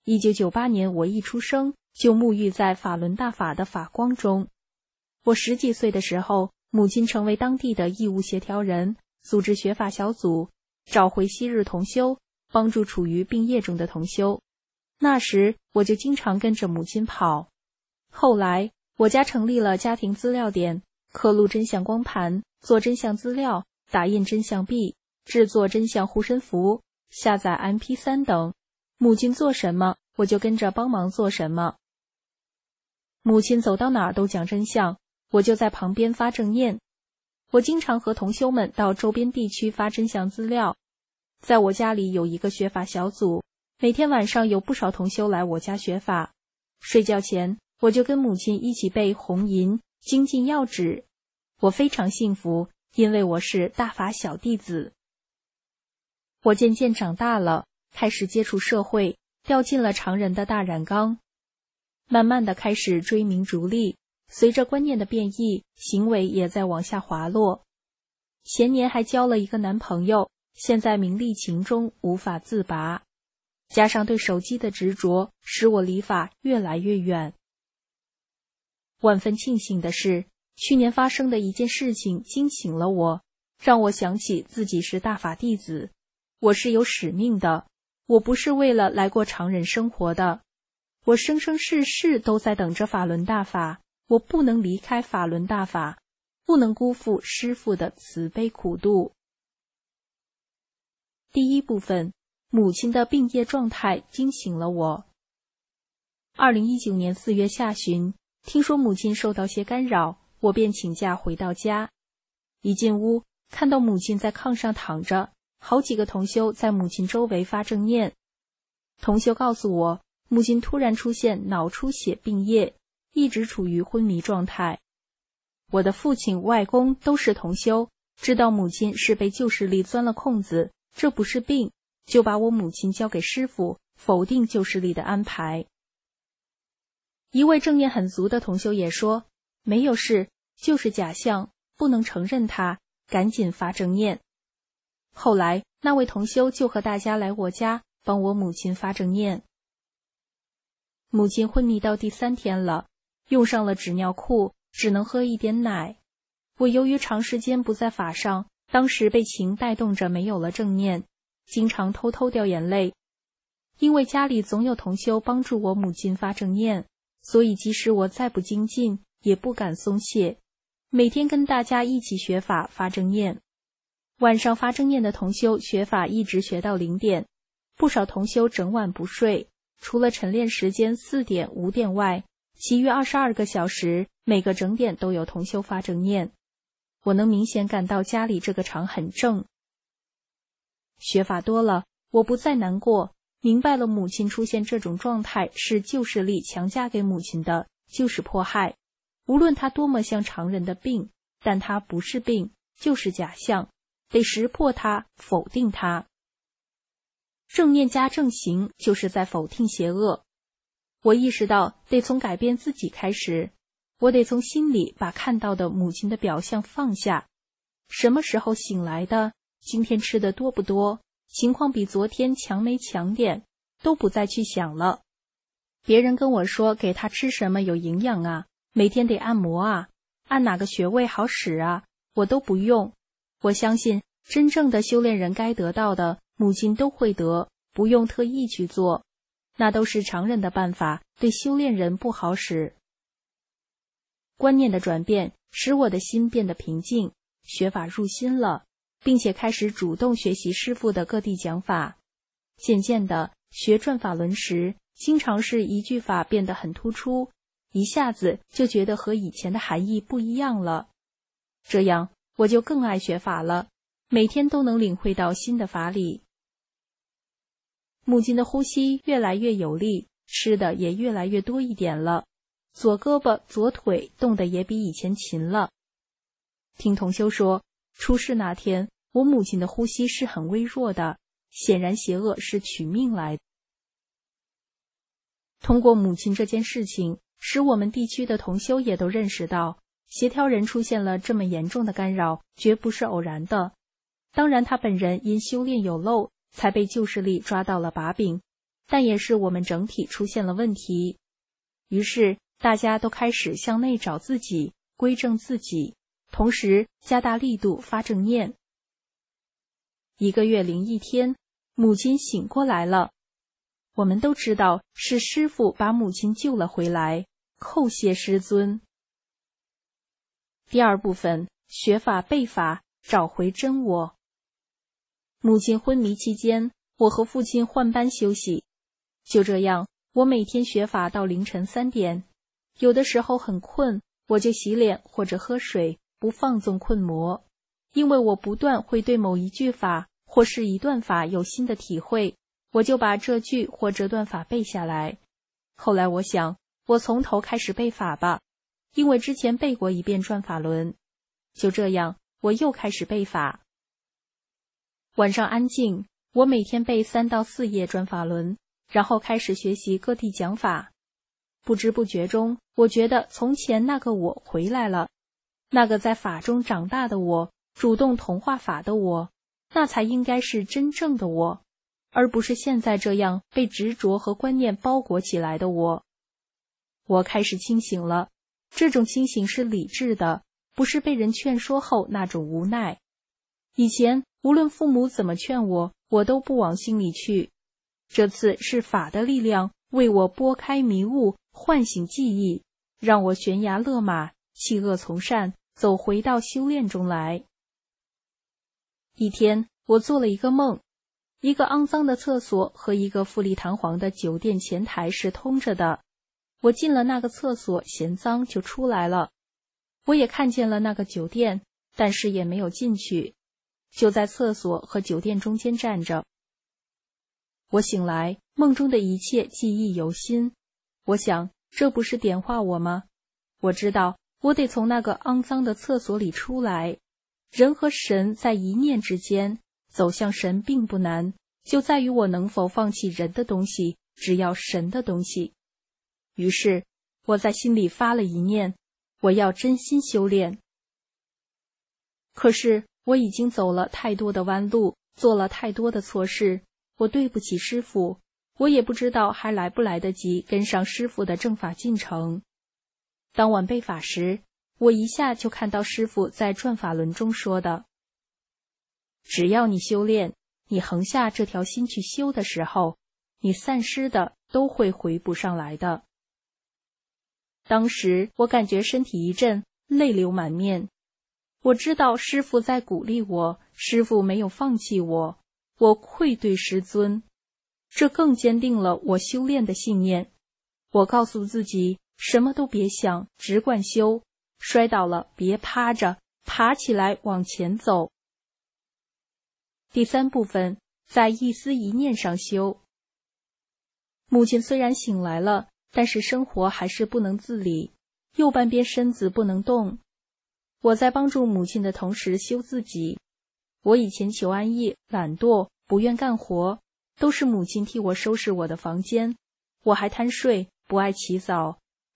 ，1998年我一出生就沐浴在法轮大法的法光中。我10几岁的时候，母亲成为当地的义务协调人，组织学法小组，找回昔日同修，帮助处于病业中的同修。那时我就经常跟着母亲跑。后来我家成立了家庭资料点，刻录真相光盘，做真相资料，打印真相币，制作真相护身符，下载 MP3 等。母亲做什么，我就跟着帮忙做什么。母亲走到哪儿都讲真相，我就在旁边发正念。我经常和同修们到周边地区发真相资料。在我家里有一个学法小组，每天晚上有不少同修来我家学法。睡觉前，我就跟母亲一起背红银精进要旨。我非常幸福，因为我是大法小弟子。我渐渐长大了，开始接触社会，掉进了常人的大染缸，慢慢的开始追名逐利，随着观念的变异，行为也在往下滑落。前年还交了一个男朋友，现在名利情中无法自拔，加上对手机的执着，使我离法越来越远。万分庆幸的是，去年发生的一件事情惊醒了我，让我想起自己是大法弟子，我是有使命的，我不是为了来过常人生活的，我生生世世都在等着法轮大法，我不能离开法轮大法，不能辜负师父的慈悲苦度。第一部分，母亲的病业状态惊醒了我。2019年4月下旬，听说母亲受到些干扰，我便请假回到家。一进屋，看到母亲在炕上躺着，好几个同修在母亲周围发正念。同修告诉我，母亲突然出现脑出血病业，一直处于昏迷状态。我的父亲、外公都是同修，知道母亲是被旧势力钻了空子，这不是病，就把我母亲交给师父，否定旧势力的安排。一位正念很足的同修也说，没有事，就是假象，不能承认它，赶紧发正念。后来那位同修就和大家来我家帮我母亲发正念。母亲昏迷到第3天了，用上了纸尿裤，只能喝一点奶。我由于长时间不在法上，当时被情带动着没有了正念，经常偷偷掉眼泪。因为家里总有同修帮助我母亲发正念，所以即使我再不精进，也不敢松懈，每天跟大家一起学法发正念。晚上发正念的同修学法一直学到0点，不少同修整晚不睡，除了晨练时间4点、5点外，其余22个小时，每个整点都有同修发正念。我能明显感到家里这个场很正。学法多了，我不再难过，明白了母亲出现这种状态是旧势力强加给母亲的，就是迫害。无论它多么像常人的病，但它不是病，就是假象，得识破它，否定它。正念加正行，就是在否定邪恶。我意识到得从改变自己开始。 我得从心里把看到的母亲的表象放下。什么时候醒来的，今天吃的多不多，情况比昨天强没强点，都不再去想了。别人跟我说给他吃什么有营养啊，每天得按摩啊，按哪个穴位好使啊，我都不用。我相信真正的修炼人该得到的，母亲都会得，不用特意去做，那都是常人的办法，对修炼人不好使。观念的转变使我的心变得平静，学法入心了，并且开始主动学习师父的各地讲法。渐渐的，学转法轮时，经常是一句法变得很突出，一下子就觉得和以前的含义不一样了。这样我就更爱学法了，每天都能领会到新的法理。母亲的呼吸越来越有力，吃的也越来越多一点了，左胳膊左腿动得也比以前勤了。听同修说，出事那天我母亲的呼吸是很微弱的，显然邪恶是取命来的。通过母亲这件事情，使我们地区的同修也都认识到，协调人出现了这么严重的干扰，绝不是偶然的。当然他本人因修炼有漏，才被旧势力抓到了把柄，但也是我们整体出现了问题。于是大家都开始向内找自己，归正自己，同时加大力度发正念。1个月零1天，母亲醒过来了。我们都知道是师父把母亲救了回来，叩谢师尊。第二部分，学法背法，找回真我。母亲昏迷期间，我和父亲换班休息。就这样，我每天学法到凌晨3点，有的时候很困，我就洗脸或者喝水，不放纵困魔，因为我不断会对某一句法或是一段法有新的体会，我就把这句或这段法背下来。后来我想，我从头开始背法吧，因为之前背过一遍转法轮。就这样，我又开始背法。晚上安静，我每天背3到4页转法轮，然后开始学习各地讲法。不知不觉中，我觉得从前那个我回来了，那个在法中长大的我，主动同化法的我，那才应该是真正的我，而不是现在这样被执着和观念包裹起来的我。我开始清醒了，这种清醒是理智的，不是被人劝说后那种无奈。以前无论父母怎么劝我，我都不往心里去。这次是法的力量为我拨开迷雾，唤醒记忆，让我悬崖勒马，弃恶从善，走回到修炼中来。一天，我做了一个梦，一个肮脏的厕所和一个富丽堂皇的酒店前台是通着的。我进了那个厕所，嫌脏就出来了。我也看见了那个酒店，但是也没有进去，就在厕所和酒店中间站着。我醒来，梦中的一切记忆犹新。我想，这不是点化我吗？我知道，我得从那个肮脏的厕所里出来。人和神在一念之间，走向神并不难，就在于我能否放弃人的东西，只要神的东西。于是，我在心里发了一念，我要真心修炼。可是，我已经走了太多的弯路，做了太多的错事，我对不起师父，我也不知道还来不来得及跟上师父的正法进程。当晚背法时，我一下就看到师父在转法轮中说的：只要你修炼，你横下这条心去修的时候，你散失的都会回不上来的。当时我感觉身体一震，泪流满面。我知道师父在鼓励我，师父没有放弃我，我愧对师尊。这更坚定了我修炼的信念。我告诉自己，什么都别想，只管修，摔倒了别趴着，爬起来往前走。第3部分，在一思一念上修。母亲虽然醒来了，但是生活还是不能自理，右半边身子不能动。我在帮助母亲的同时修自己。我以前求安逸、懒惰，不愿干活，都是母亲替我收拾我的房间。我还贪睡，不爱起早，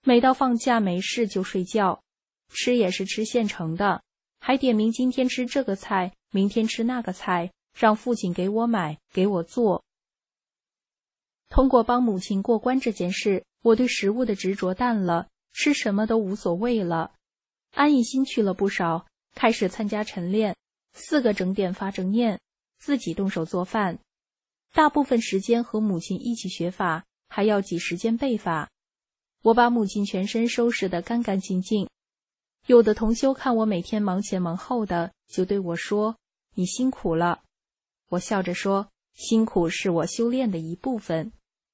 每到放假没事就睡觉，吃也是吃现成的，还点名今天吃这个菜，明天吃那个菜，让父亲给我买，给我做。通过帮母亲过关这件事，我对食物的执着淡了，吃什么都无所谓了，安逸心去了不少，开始参加晨练，4个整点发正念，自己动手做饭，大部分时间和母亲一起学法，还要挤时间背法。我把母亲全身收拾得干干净净。有的同修看我每天忙前忙后的，就对我说：“你辛苦了。”我笑着说：“辛苦是我修炼的一部分。”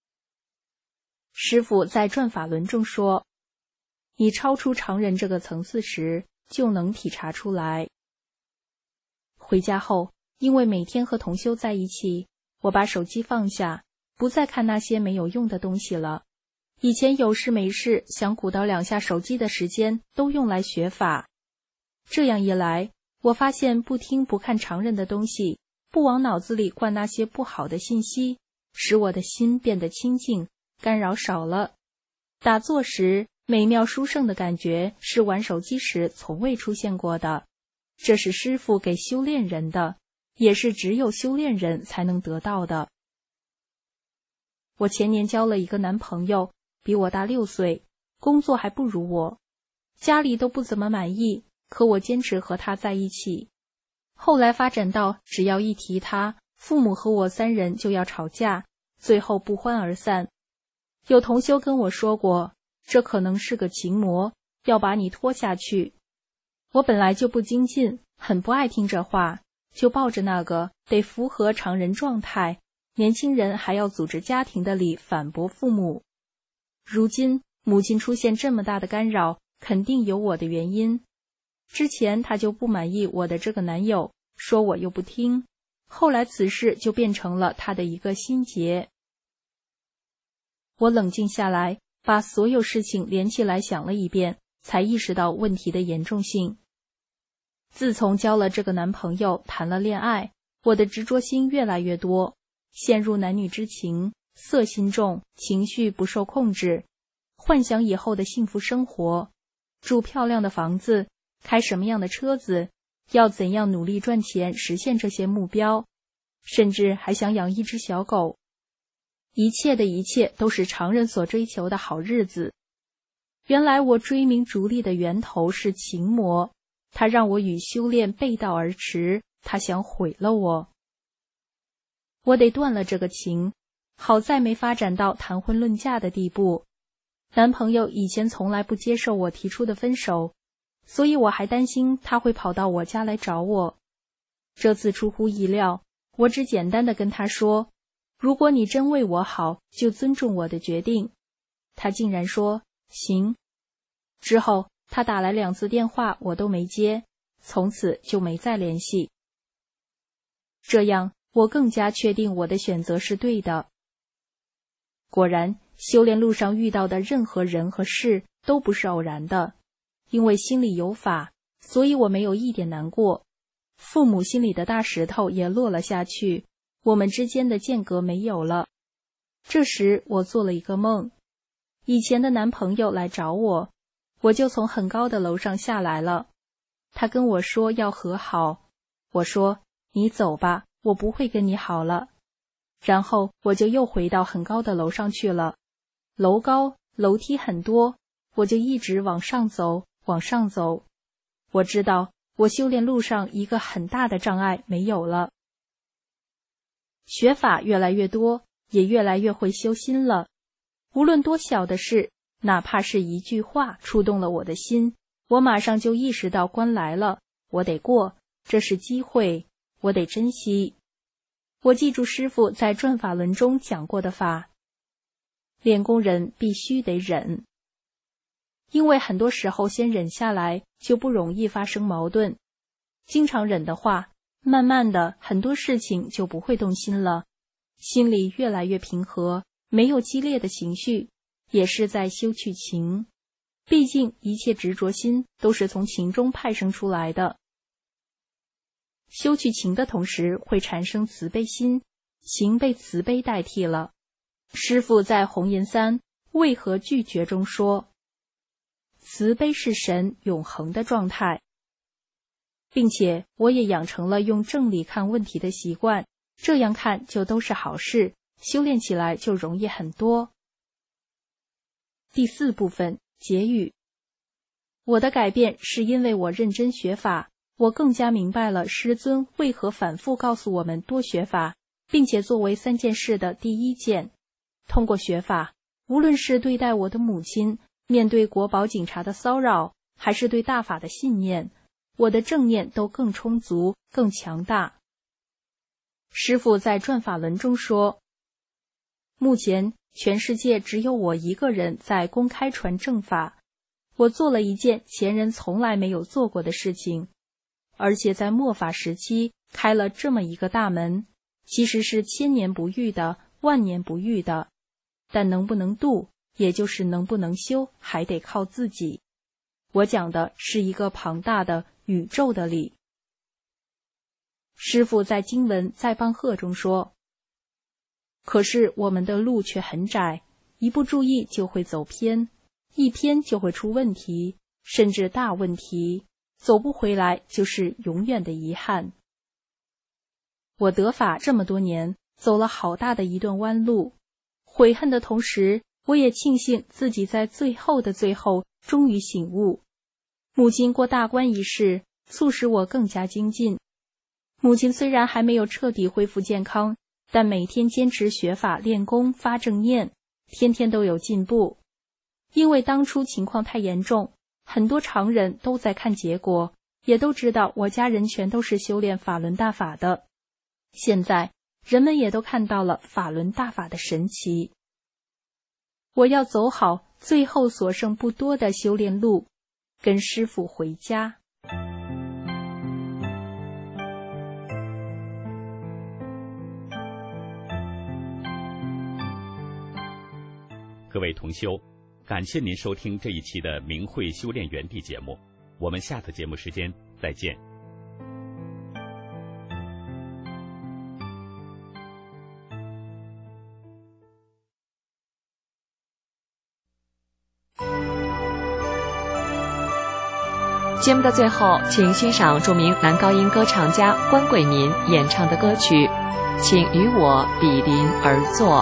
师父在转法轮中说：“你超出常人这个层次时，就能体察出来。”回家后，因为每天和同修在一起，我把手机放下，不再看那些没有用的东西了。以前有事没事想鼓捣2下手机的时间都用来学法。这样一来，我发现不听不看常人的东西，不往脑子里灌那些不好的信息，使我的心变得清净，干扰少了。打坐时美妙殊胜的感觉是玩手机时从未出现过的，这是师父给修炼人的，也是只有修炼人才能得到的。我前年交了一个男朋友，比我大6岁，工作还不如我，家里都不怎么满意，可我坚持和他在一起。后来发展到只要一提他，父母和我3人就要吵架，最后不欢而散。有同修跟我说过，这可能是个情魔，要把你拖下去。我本来就不精进，很不爱听这话，就抱着那个得符合常人状态，年轻人还要组织家庭的理反驳父母。如今母亲出现这么大的干扰，肯定有我的原因。之前她就不满意我的这个男友，说我又不听，后来此事就变成了她的一个心结。我冷静下来，把所有事情连起来想了一遍，才意识到问题的严重性。自从交了这个男朋友，谈了恋爱，我的执着心越来越多，陷入男女之情，色心重，情绪不受控制，幻想以后的幸福生活，住漂亮的房子，开什么样的车子，要怎样努力赚钱实现这些目标，甚至还想养一只小狗。一切的一切都是常人所追求的好日子。原来我追名逐利的源头是情魔，它让我与修炼背道而驰，它想毁了我。我得断了这个情，好在没发展到谈婚论嫁的地步。男朋友以前从来不接受我提出的分手，所以我还担心他会跑到我家来找我。这次出乎意料，我只简单的跟他说，如果你真为我好，就尊重我的决定。他竟然说行。之后他打来2次电话，我都没接，从此就没再联系。这样我更加确定我的选择是对的。果然，修炼路上遇到的任何人和事都不是偶然的，因为心里有法，所以我没有一点难过。父母心里的大石头也落了下去，我们之间的间隔没有了。这时我做了一个梦，以前的男朋友来找我，我就从很高的楼上下来了。他跟我说要和好，我说你走吧，我不会跟你好了。然后我就又回到很高的楼上去了。楼高，楼梯很多，我就一直往上走，往上走。我知道我修炼路上一个很大的障碍没有了。学法越来越多，也越来越会修心了。无论多小的事，哪怕是一句话触动了我的心，我马上就意识到关来了，我得过，这是机会，我得珍惜。我记住师父在转法轮中讲过的法，练功人必须得忍。因为很多时候先忍下来，就不容易发生矛盾。经常忍的话，慢慢的很多事情就不会动心了，心里越来越平和，没有激烈的情绪，也是在修去情。毕竟一切执着心都是从情中派生出来的。修去情的同时会产生慈悲心，情被慈悲代替了。师父在红岩三为何拒绝中说， 慈悲是神永恒的状态，并且我也养成了用正理看问题的习惯，这样看就都是好事，修炼起来就容易很多。第4部分，结语。我的改变是因为我认真学法，我更加明白了师尊为何反复告诉我们多学法，并且作为3件事的第1件，通过学法，无论是对待我的母亲，面对国保警察的骚扰，还是对大法的信念，我的正念都更充足，更强大。师父在转法轮中说，目前全世界只有我一个人在公开传正法，我做了一件前人从来没有做过的事情，而且在末法时期开了这么一个大门，其实是千年不遇的，万年不遇的，但能不能度，也就是能不能修，还得靠自己。我讲的是一个庞大的宇宙的理。师父在经文在邦贺中说，可是我们的路却很窄，一不注意就会走偏，一偏就会出问题，甚至大问题，走不回来就是永远的遗憾。我得法这么多年，走了好大的一段弯路，悔恨的同时，我也庆幸自己在最后的最后终于醒悟。母亲过大关一事，促使我更加精进。母亲虽然还没有彻底恢复健康，但每天坚持学法练功发正念，天天都有进步。因为当初情况太严重，很多常人都在看结果，也都知道我家人全都是修炼法轮大法的。现在人们也都看到了法轮大法的神奇。我要走好最后所剩不多的修炼路，跟师父回家。 各位同修，感谢您收听这一期的明慧修炼园地节目，我们下次节目时间再见。 节目的最后，请欣赏著名男高音歌唱家关贵民演唱的歌曲《请与我比邻而坐》。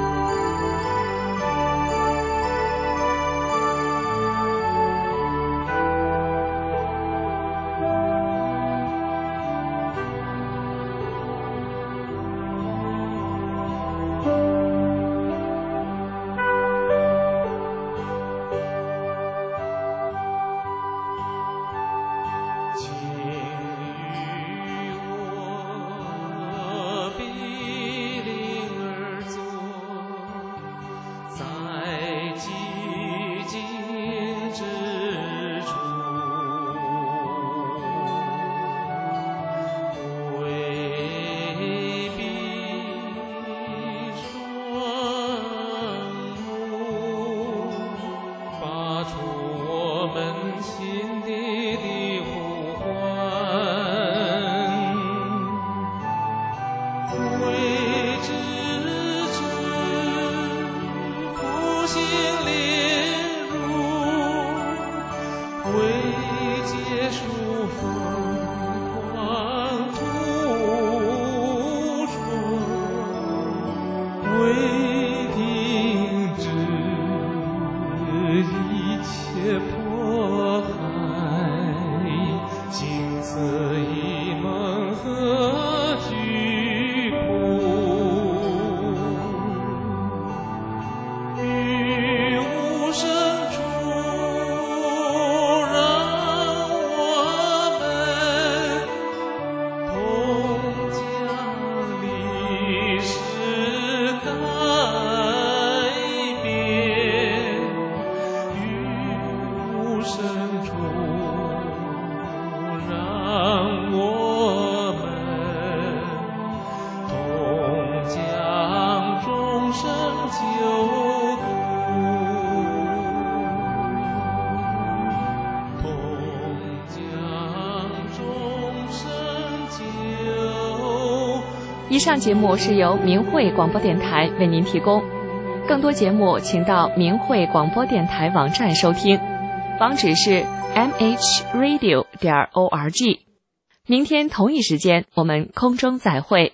以上节目是由明慧广播电台为您提供，更多节目请到明慧广播电台网站收听。 网址是 mhradio.org。明天同一时间，我们空中再会。